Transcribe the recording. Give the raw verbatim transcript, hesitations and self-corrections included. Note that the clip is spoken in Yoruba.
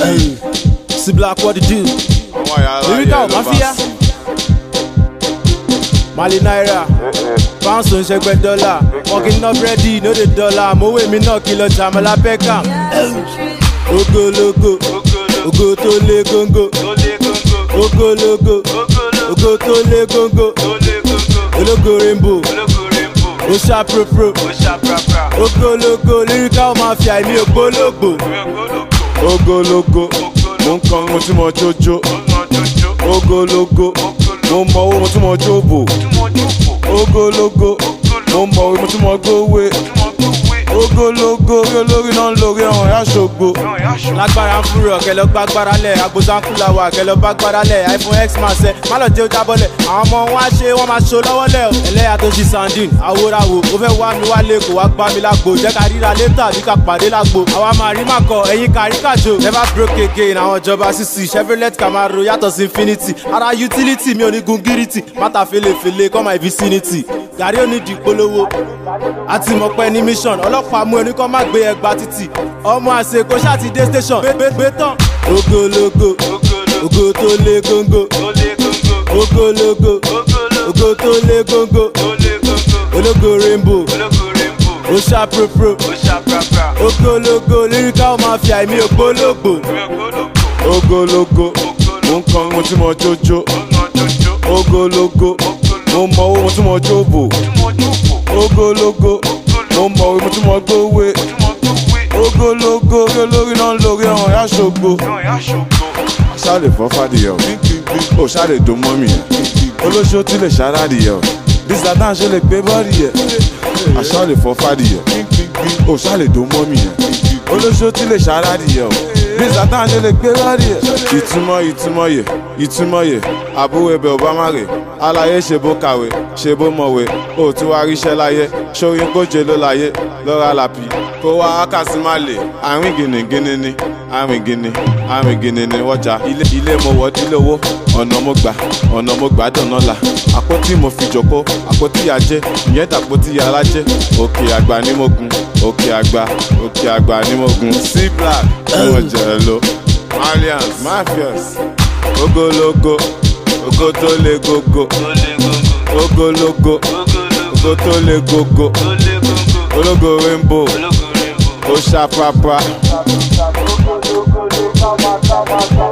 See Black, what to do? Lyrical Mafia, Mali Naira, pounds on shekwe dollar. Walking up ready, no the dollar. Mowe mi no kilo Jamala Beckham. Ogo logo, ogo to le gongo. Ogo logo, ogo to le gongo. Ologo rainbow, Osha pro pro. Ogo logo, Lyrical Mafia, mi ogo logo. Ogo logo, mon kan mo ti mo jojo. Ogo logo, mo mo mo ti mo jobo. Ogo logo, mo mo mo ti mo gowe. Ogo logo, olórí náà lórí ọ̀hún yá ṣògo. Lágbára ń fúrọ̀ kẹ lọ bá gbára lẹ̀, agbóṣán kúlà wà kẹ lọ bá gbára lẹ̀, iPhone X máa ṣẹ, má lọ jẹ́ ó jábọ́lẹ̀. Àwọn ọmọ wọn á ṣe wọ́n máa ṣo lọ́wọ́ lẹ̀. Ẹlẹ́yà tó ṣi sandin, àwòràwò, ó fẹ́ wá mi wálé kò wá gbá mi lágbo. Jẹ́ ká ríra létà bí ká pàdé lágbo. Àwa máa rí màkọ, ẹ̀yin kárí kàjò. Never broke again, àwọn ìjọba sísì. Chevrolet Camaro yàtọ̀ sí Infinity. Ara utility mi ò ní gun gírìtì. Mátà fèlèfèlè kọ́ my vicinity. Gàrí ò ní di polówó. Àti mọ̀pẹ́ ní mission, ọlọ́pàá mú ẹni kọ́ má gbé ẹgbàá títì. Ọmọ àṣekò ṣáàtì dé station. Gbé tán. Ogo logo, ogo tó lé góńgó. Ogo logo, ogo tó lé góńgó. Ológo rainbow, Osha pro pro. Ogo logo, Lyrical Mafia, èmi ògbólógbò. Ogo logo, mo ń kan mo tí mo jójó. Ogo logo, mo mọ owó mo tí mo jóbò. Ogo logo, mo mọ owó mo tí mo gbówé. Ogo logo, olórí náà lórí ọ̀hún yá ṣògo. Ṣáàlè fọ́ fàdìyẹ o, ó ṣáàlè dùn mọ́ mi yẹn. Olóṣó tí lè ṣàràdìyẹ o, bísàtàn ṣe lè gbé bọ́ọ̀dì yẹ. Àṣàlè fọ́ fàdìyẹ, ó ṣáàlè dùn mọ́ mi yẹn. Olóṣó tí lè ṣàràdìyẹ o, bísàtàn ṣe lè gbé bọ́ọ̀dì yẹ. Ìtumọ̀ ìtumọ̀ yẹ, ìtumọ̀ yẹ, àbúrò ẹbẹ̀ ò bá má rè. Aláyé ṣe bó kàwé, ṣe bó mọ̀wé, ó tún wá ríṣẹ́ láyé. Ṣóyún kóje ló láyé, lọ́ra làpì. Kó wá ákàsí má lè, àwìn gìnìgìnì ni, àwìn gìnì, àwìn gìnì ni wọ́jà. Ilé mo wọ́ dílé owó, ọ̀nà mo gbà, ọ̀nà mo gbà dọ̀nà là. Àpótí mo fi jòkó, àpótí ajé, ìyẹn tàpótí alájẹ́. Òkè àgbà ni mo gun, òkè àgbà, òkè àgbà ni mo gun. C Black, ni mo jẹ̀ lo, Alliance, Mafias, Ogo logo, ogo tó lé gógó. Ogo logo, ogo tó lé gógó. Ológo rainbow, Osha papa.